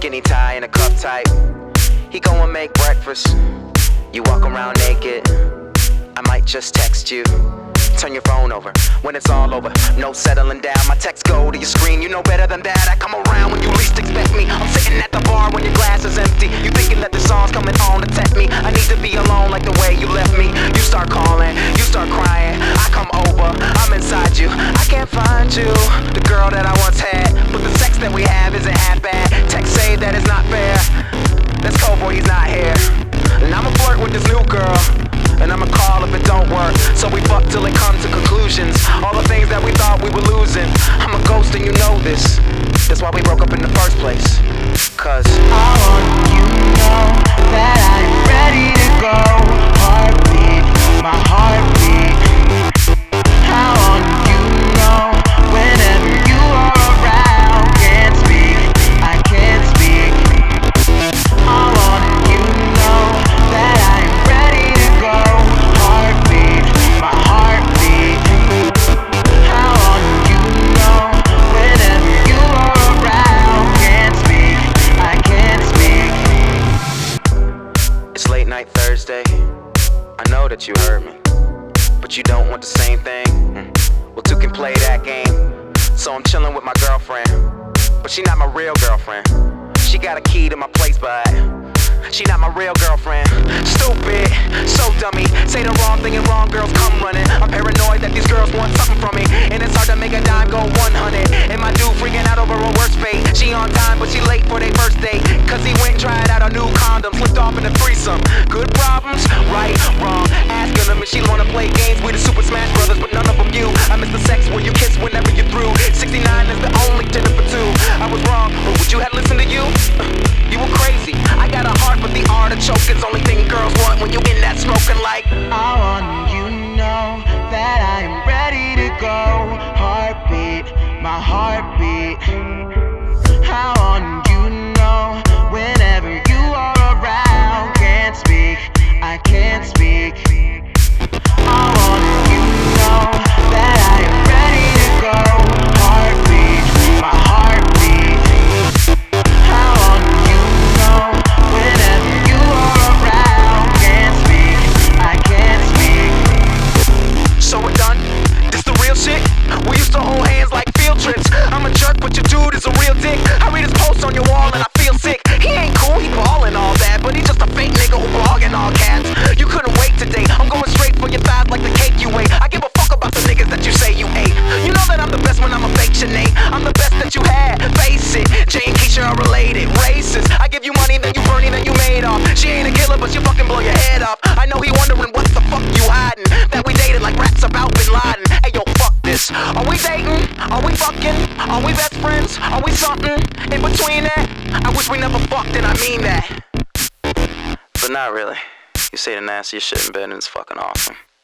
Skinny tie and a cup type. He go and make breakfast. You walk around naked. I might just text you. Turn your phone over when it's all over. No settling down, my texts go to your screen. You know better than that, I come around when you least expect me. I'm sitting at the bar when your glass is empty. You thinking that the song's coming on to tempt me. I need to be alone like the way you left me. You start calling, you start crying. I come over, I'm inside you. I can't find you, the girl that I once had. But the sex that we have isn't half bad. Text say that it's not fair. That's cold boy, he's not here. And I'ma flirt with this new girl, and I'ma call if it don't work. So we fuck till it comes to conclusions. All the things that we thought we were losing. I'm a ghost and you know this. That's why we broke up in the first place. Cause I want you to know that I'm ready to go. Heartbeat, my heartbeat. I want you to know whenever you are around. Can't speak, I can't speak. I want you to know that I'm ready to go. Heartbeat, my heartbeat. I want you to know whenever you are around. Can't speak, I can't speak. it's late night Thursday. I know that you heard me, but you don't want the same thing. Well, two can play that game. So I'm chilling with my girlfriend, but she not my real girlfriend. She got a key to my place, but she not my real girlfriend. Stupid, so dummy. Say the wrong thing and wrong girls come running. I'm paranoid that these girls want something from me, and it's hard to make a dime go 100. And my dude freaking out over a worst fate. She on time, but she late for their first date. Cause he went and tried out a new condom, slipped off in a threesome. Good problems, right, wrong. Asking them if she wanna play games. We the Super Smash Brothers, but none of them you. I miss the sex where you kiss whenever you're through. 69 is the only dinner for two. I was wrong, but would you have listened to you? You were crazy. I got a heart, but the artichoke is only thing girls want when you in that smoking like. I want you to know that I am ready to go. Heartbeat, my heartbeat. I want you to know whenever you are around. Can't speak, I can't speak. I want you to know that I am ready to go. Heartbeat, my heartbeat. I want you to know whenever you are around. Can't speak, I can't speak. So we're done? This the real shit? We used to hold hands like field trips. I'm a jerk, but your dude is a real dick. I read his posts on your wall and I feel sick. He ain't cool, he ballin' all that, but he's just a fake nigga who blogging all cats. You couldn't wait today. I'm going straight for your thighs like the cake you ate. I give a fuck about the niggas that you say you hate. You know that I'm the best when I'm a fake Sinead. I'm the best that you had, face it. Jay and Keisha are related, racist. I give you money, then you Bernie, then you made off. She ain't a killer, but she fucking blow your head off. I know he wondering what the fuck you hiding. That we dated like raps about Bin Laden. Hey yo, fuck this. Are we dating? Are we fucking? Are we best friends? Are we something in between that? I wish we never fucked and I mean that. But not really. You say the nastiest shit in bed and it's fucking awesome.